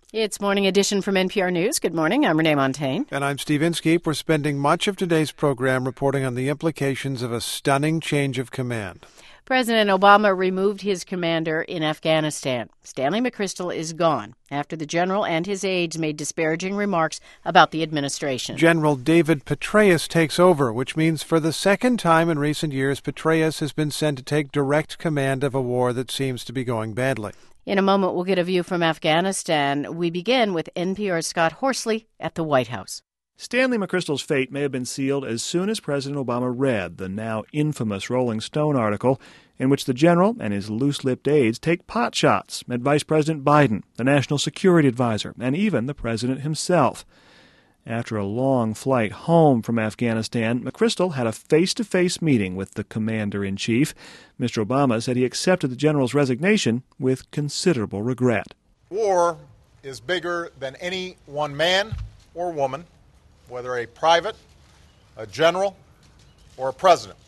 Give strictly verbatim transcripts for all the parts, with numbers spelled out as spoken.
It's Morning Edition from N P R News. Good morning. I'm Renee Montagne. And I'm Steve Inskeep. We're spending much of today's program reporting on the implications of a stunning change of command. President Obama removed his commander in Afghanistan. Stanley McChrystal is gone after the general and his aides made disparaging remarks about the administration. General David Petraeus takes over, which means for the second time in recent years, Petraeus has been sent to take direct command of a war that seems to be going badly. In a moment, we'll get a view from Afghanistan. We begin with N P R's Scott Horsley at the White House. Stanley McChrystal's fate may have been sealed as soon as President Obama read the now infamous Rolling Stone article in which the general and his loose-lipped aides take potshots at Vice President Biden, the National Security Advisor, and even the president himself. After a long flight home from Afghanistan, McChrystal had a face-to-face meeting with the commander-in-chief. Mister Obama said he accepted the general's resignation with considerable regret. War is bigger than any one man or woman, whether a private, a general, or a president.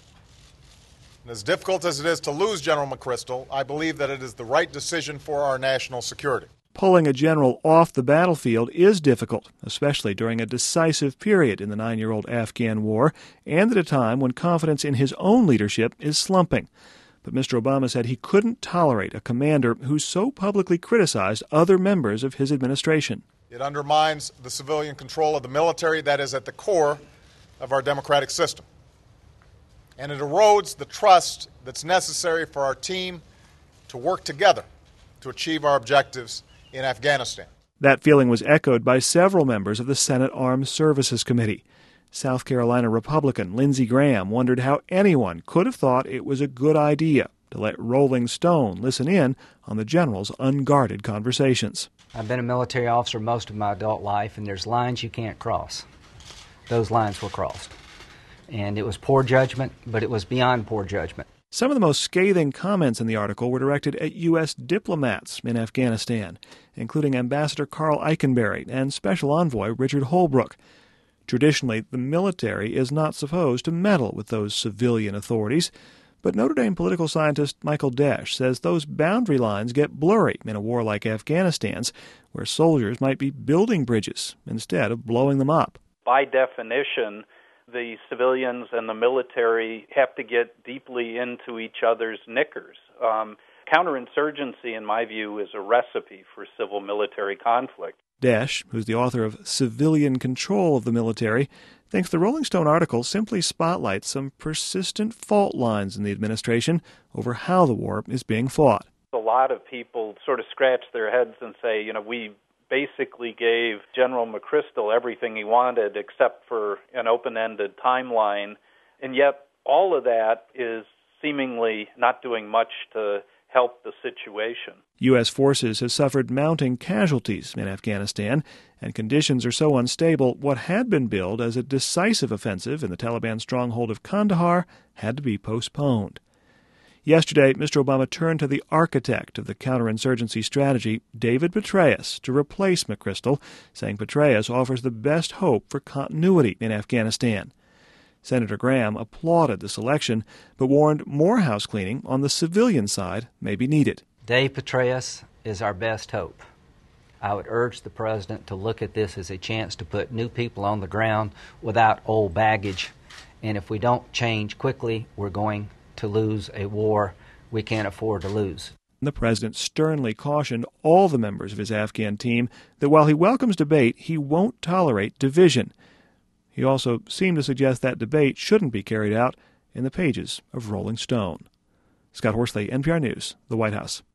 And as difficult as it is to lose General McChrystal, I believe that it is the right decision for our national security. Pulling a general off the battlefield is difficult, especially during a decisive period in the nine-year-old Afghan war and at a time when confidence in his own leadership is slumping. But Mister Obama said he couldn't tolerate a commander who so publicly criticized other members of his administration. It undermines the civilian control of the military that is at the core of our democratic system. And it erodes the trust that's necessary for our team to work together to achieve our objectives in Afghanistan. That feeling was echoed by several members of the Senate Armed Services Committee. South Carolina Republican Lindsey Graham wondered how anyone could have thought it was a good idea to let Rolling Stone listen in on the general's unguarded conversations. I've been a military officer most of my adult life, and there's lines you can't cross. Those lines were crossed. And it was poor judgment, but it was beyond poor judgment. Some of the most scathing comments in the article were directed at U S diplomats in Afghanistan, including Ambassador Carl Eikenberry and Special Envoy Richard Holbrooke. Traditionally, the military is not supposed to meddle with those civilian authorities, but Notre Dame political scientist Michael Desch says those boundary lines get blurry in a war like Afghanistan's, where soldiers might be building bridges instead of blowing them up. By definition, the civilians and the military have to get deeply into each other's knickers. Um, counterinsurgency, in my view, is a recipe for civil-military conflict. Desch, who's the author of Civilian Control of the Military, thinks the Rolling Stone article simply spotlights some persistent fault lines in the administration over how the war is being fought. A lot of people sort of scratch their heads and say, you know, we basically gave General McChrystal everything he wanted except for an open-ended timeline, and yet all of that is seemingly not doing much to help the situation. U S forces have suffered mounting casualties in Afghanistan, and conditions are so unstable, what had been billed as a decisive offensive in the Taliban stronghold of Kandahar had to be postponed. Yesterday, Mister Obama turned to the architect of the counterinsurgency strategy, David Petraeus, to replace McChrystal, saying Petraeus offers the best hope for continuity in Afghanistan. Senator Graham applauded the selection, but warned more house cleaning on the civilian side may be needed. Dave Petraeus is our best hope. I would urge the president to look at this as a chance to put new people on the ground without old baggage. And if we don't change quickly, we're going to lose a war we can't afford to lose. The president sternly cautioned all the members of his Afghan team that while he welcomes debate, he won't tolerate division. He also seemed to suggest that debate shouldn't be carried out in the pages of Rolling Stone. Scott Horsley, N P R News, the White House.